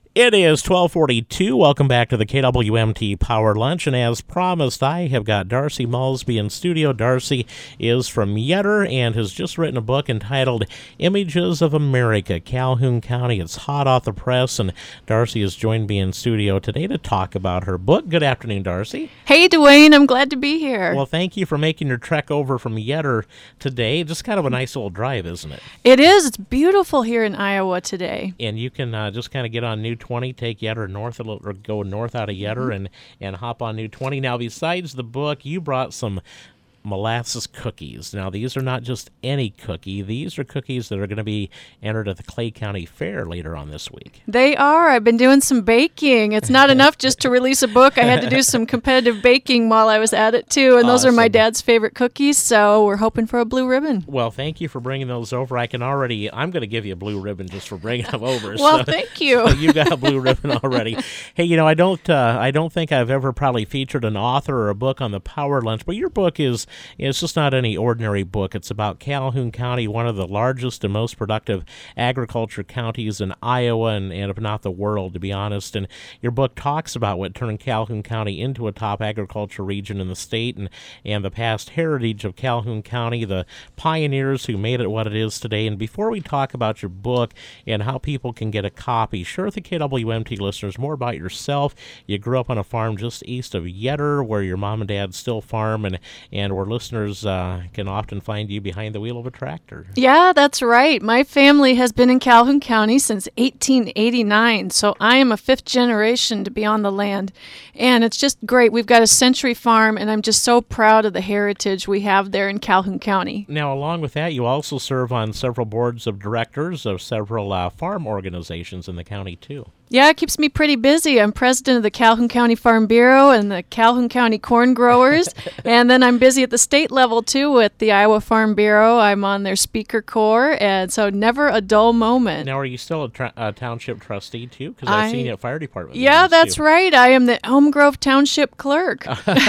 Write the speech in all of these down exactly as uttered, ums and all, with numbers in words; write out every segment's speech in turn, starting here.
It is twelve forty-two. Welcome back to the K W M T Power Lunch. And as promised, I have got Darcy Mulsby in studio. Darcy is from Yetter and has just written a book entitled Images of America, Calhoun County. It's hot off the press, and Darcy has joined me in studio today to talk about her book. Good afternoon, Darcy. Hey, Dwayne. I'm glad to be here. Well, thank you for making your trek over from Yetter today. Just kind of a nice little drive, isn't it? It is. It's beautiful here in Iowa today. And you can uh, just kind of get on New twenty, take Yetter north, a little, or go north out of Yetter mm-hmm. and, and hop on New twenty. Now, besides the book, you brought some molasses cookies. Now, these are not just any cookie. These are cookies that are going to be entered at the Clay County Fair later on this week. They are. I've been doing some baking. It's not enough just to release a book. I had to do some competitive baking while I was at it, too, and those awesome. are my dad's favorite cookies, so we're hoping for a blue ribbon. Well, thank you for bringing those over. I can already, I'm going to give you a blue ribbon just for bringing them over. Well, so, thank you. So you got a blue ribbon already. Hey, you know, I don't, uh, I don't think I've ever probably featured an author or a book on the Power Lunch, but your book is, it's just not any ordinary book. It's about Calhoun County, one of the largest and most productive agriculture counties in Iowa and, and if not the world, to be honest. And your book talks about what turned Calhoun County into a top agriculture region in the state and, and the past heritage of Calhoun County, the pioneers who made it what it is today. And before we talk about your book and how people can get a copy, share with the K W M T listeners more about yourself. You grew up on a farm just east of Yetter where your mom and dad still farm and, and where listeners uh, can often find you behind the wheel of a tractor. Yeah, that's right. My family has been in Calhoun County since eighteen eighty-nine, so I am a fifth generation to be on the land. And it's just great. We've got a century farm, and I'm just so proud of the heritage we have there in Calhoun County. Now, along with that, you also serve on several boards of directors of several uh, farm organizations in the county, too. Yeah, it keeps me pretty busy. I'm president of the Calhoun County Farm Bureau and the Calhoun County Corn Growers. And then I'm busy at the state level, too, with the Iowa Farm Bureau. I'm on their speaker corps, and so never a dull moment. Now, are you still a, tra- a township trustee, too? Because I've seen you at fire department. Yeah, that's too. right. I am the Elm Grove Township clerk.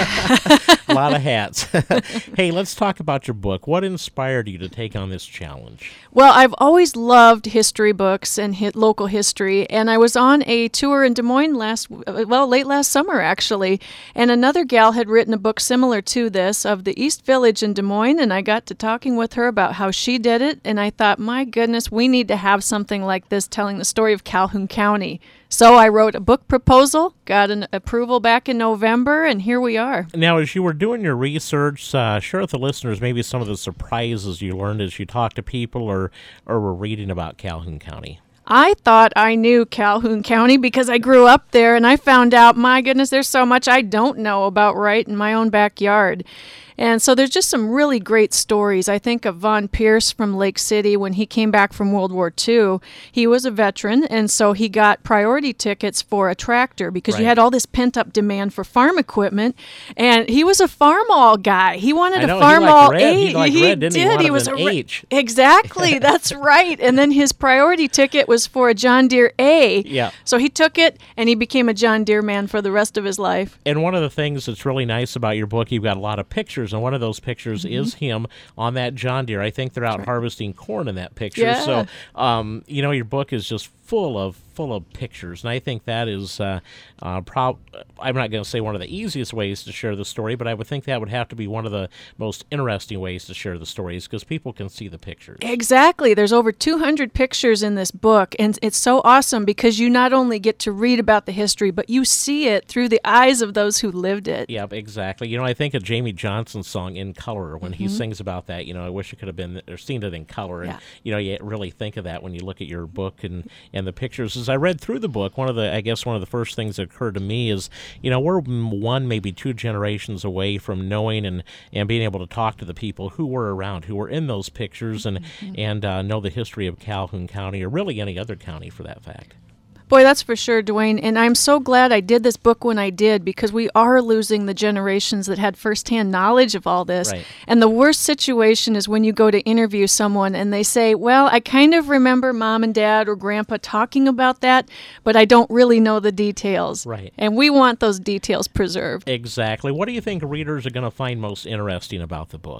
A lot of hats. Hey, let's talk about your book. What inspired you to take on this challenge? Well, I've always loved history books and hit local history, and I was on a tour in Des Moines last, well, late last summer, actually, and another gal had written a book similar to this of the East Village in Des Moines, and I got to talking with her about how she did it, and I thought, my goodness, we need to have something like this telling the story of Calhoun County. So I wrote a book proposal, got an approval back in November, and here we are. Now, as you were doing your research, uh, share with the listeners maybe some of the surprises you learned as you talked to people or, or were reading about Calhoun County. I thought I knew Calhoun County because I grew up there, and I found out, my goodness, there's so much I don't know about right in my own backyard. And so there's just some really great stories. I think of Von Pierce from Lake City when he came back from World War Two. He was a veteran, and so he got priority tickets for a tractor because right. you had all this pent-up demand for farm equipment. And he was a farm-all guy. He wanted I know, a farm-all red. H. He, liked he red, didn't did. He, he was an a H. Exactly. That's right. And then his priority ticket was for a John Deere A. Yeah. So he took it, and he became a John Deere man for the rest of his life. And one of the things that's really nice about your book, you've got a lot of pictures, and one of those pictures Mm-hmm. is him on that John Deere. I think they're out right. harvesting corn in that picture. Yeah. So, um, you know, your book is just full of full of pictures, and I think that is uh, uh, prob- I'm not going to say one of the easiest ways to share the story, but I would think that would have to be one of the most interesting ways to share the stories because people can see the pictures. Exactly. There's over two hundred pictures in this book, and it's so awesome because you not only get to read about the history, but you see it through the eyes of those who lived it. Yep, exactly. You know, I think of Jamie Johnson's song In Color when mm-hmm. he sings about that. You know, I wish it could have been or seen it in color, and yeah. you know, you really think of that when you look at your book and and the pictures. As I read through the book, one of the I guess one of the first things that occurred to me is, you know, we're one maybe two generations away from knowing and, and being able to talk to the people who were around, who were in those pictures, and mm-hmm. and uh, know the history of Calhoun County or really any other county for that fact. Boy, that's for sure, Dwayne. And I'm so glad I did this book when I did because we are losing the generations that had firsthand knowledge of all this. Right. And the worst situation is when you go to interview someone and they say, well, I kind of remember mom and dad or grandpa talking about that, but I don't really know the details. Right. And we want those details preserved. Exactly. What do you think readers are going to find most interesting about the book?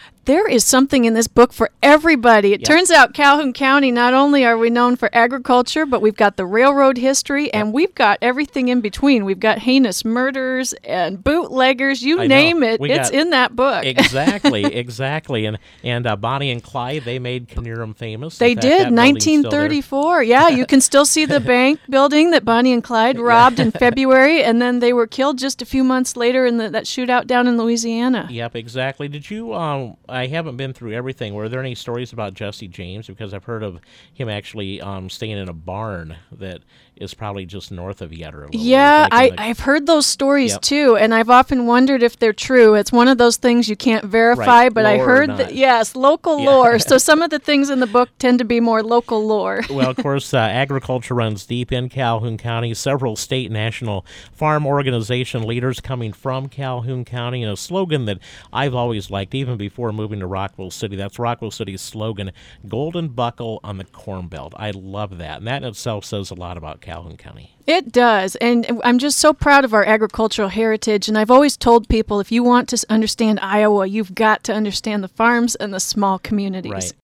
There is something in this book for everybody. It Yep. turns out Calhoun County, not only are we known for agriculture, but we've got the railroad history, and we've got everything in between. We've got heinous murders and bootleggers. You I know. name it, We it's got- in that book. Exactly, exactly. And and uh, Bonnie and Clyde, they made Kinneret famous. They In fact, did, that building's nineteen still there. thirty-four. Yeah, you can still see the bank building that Bonnie and Clyde robbed in February, and then they were killed just a few months later in the, that shootout down in Louisiana. Yep, exactly. Did you, um, I haven't been through everything. Were there any stories about Jesse James? Because I've heard of him actually um, staying in a barn that is probably just north of Yetter. a little Yeah, ways, like I, in the- I've heard those stories Yep. too, and I've often wondered if they're true. It's one of those things you can't verify, Right, but I lore or heard not. that, yes, local Yeah. lore. So some of the things in the book tend to be more local lore. Well, of course, uh, agriculture runs deep in Calhoun County. Several state and national farm organization leaders coming from Calhoun County, and a slogan that I've always liked, even before moving to Rockwell City. That's Rockwell City's slogan, Golden Buckle on the Corn Belt. I love that, and that in itself says a lot about Calhoun County. It does, and I'm just so proud of our agricultural heritage, and I've always told people if you want to s- understand Iowa, you've got to understand the farms and the small communities. Right.